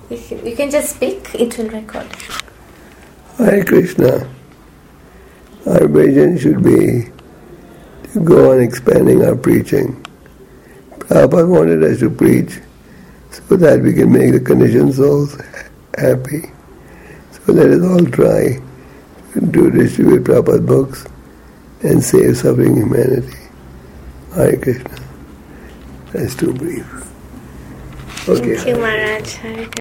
You can just speak, it will record. Hare Krishna. Our vision should be to go on expanding our preaching. Prabhupada wanted us to preach so that we can make the conditioned souls happy. So let us all try to distribute Prabhupada books and save suffering humanity. Hare Krishna. That's too brief. Okay. Thank you, Maharaj.